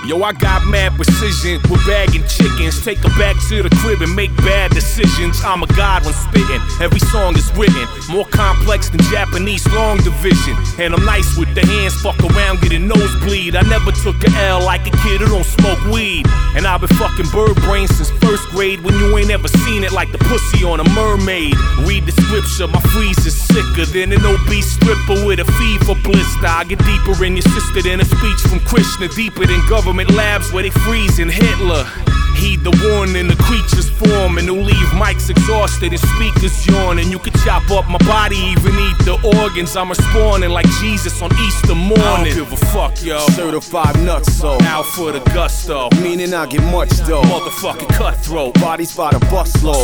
Yo, I got mad precision with bagging chickens. Take her back to the crib and make bad decisions. I'm a god when spitting, every song is written more complex than Japanese long division. And I'm nice with the hands, fuck around getting nosebleed. I never took a L like a kid who don't smoke weed. And I've been fucking bird brain since first grade, when you ain't ever seen it like the pussy on a mermaid. Read the scripture, my freeze is sicker than an obese stripper with a fever blister. I get deeper in your sister than a speech from Krishna, deeper than government labs where they freezing Hitler. Heed the warning, the creatures form, and who leave mics exhausted and speakers yawn. And you can chop up my body, even eat the organs. I'm respawning like Jesus on Easter morning. I don't give a fuck, yo. Certified nuts, so out for the gusto, meaning I get much though. Motherfucking cutthroat, bodies by the busload.